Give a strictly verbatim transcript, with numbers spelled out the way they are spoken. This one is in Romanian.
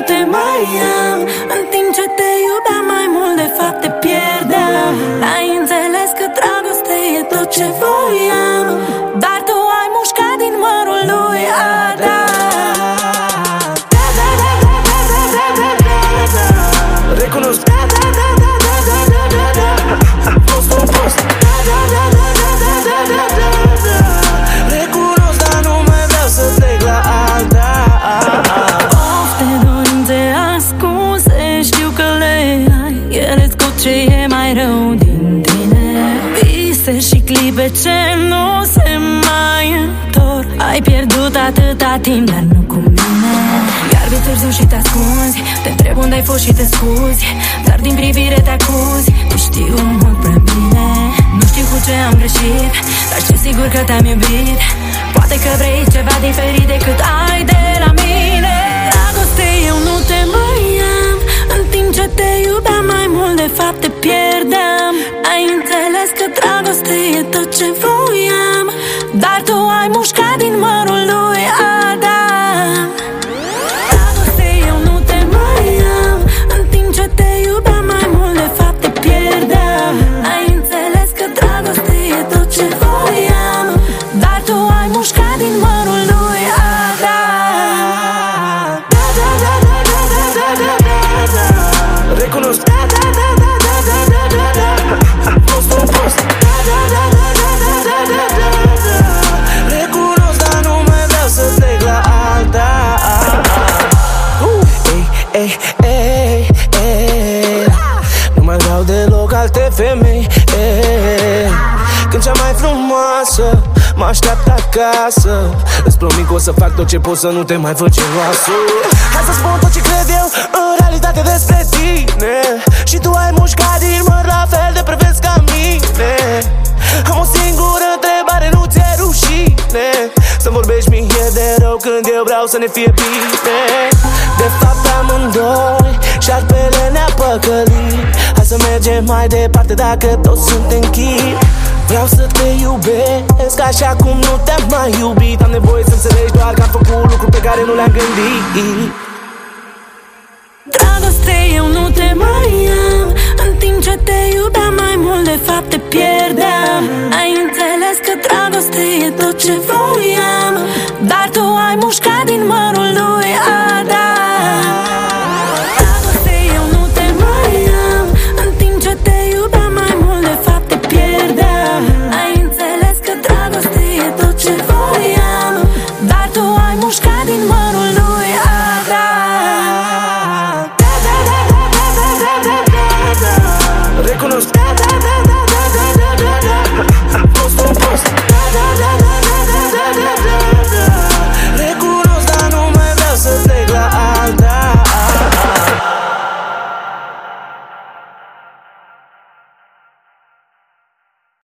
te mai am. În timp ce te iubeam mai mult, de fapt te pierdeam. Ai înțeles că dragoste e tot ce voiam, dar tu ai mușcat din mărul lui Adam. Recunosc. Recunosc, dar nu mai vreau să plec la alta. Ofte dorințe ascunse, știu că le ai. Ele scot ce e mai rău din tine. Vise și clipe ce nu se mai întorc. Ai pierdut atâta timp, dar nu cu mine. Iar vii târziu și te ascunzi. Te întreb unde ai fost și te scuzi, dar din privire te acuzi. Tu știu mult prea bine. Nu știu cu ce am greșit, dar știu sigur că te-am iubit. Poate că vrei ceva diferit decât ai de la mine. Dragoste, eu nu te mai am. În timp ce te iubeam mai mult, de fapt te pierdeam. Ai înțeles că dragoste e tot ce voiam, dar tu ai mușcat din mărul lui Adam. Dragoste, eu nu te mai am. În timp ce te iubeam mai mult, de fapt te pierdeam. Ai înțeles că dragoste e tot ce voiam, dar tu ai mușcat din mărul lui Adam. Recunosc. Recunosc, dar nu mai vreau să plec la alta. Ei, ei, ei, ei. Nu mai vreau deloc alte femei, ei. Când cea mai frumoasă mă așteaptă acasă, îți promit că o să fac tot ce pot să nu te mai văd geloasă. Hai să spun tot ce cred eu în realitate despre tine, și tu ai mușcat din măr la fel de prevezi ca mine. Am o singură întrebare, nu ți-e rușine să-mi vorbești mie de rău când eu vreau să ne fie bine? De fapt amândoi șarpele ne-a păcălit. Hai să mergem mai departe dacă toți suntem chip. Vreau să te iubesc așa cum nu te-am mai iubit. Am nevoie să înțelegi doar că am făcut lucruri pe care nu le-am gândit. Dragoste, eu nu te mai am. În timp ce te iubeam mai mult, de fapt te pierdeam. Ai înțeles că dragoste e tot ce voiam, dar tu ai mușcat din mărul lui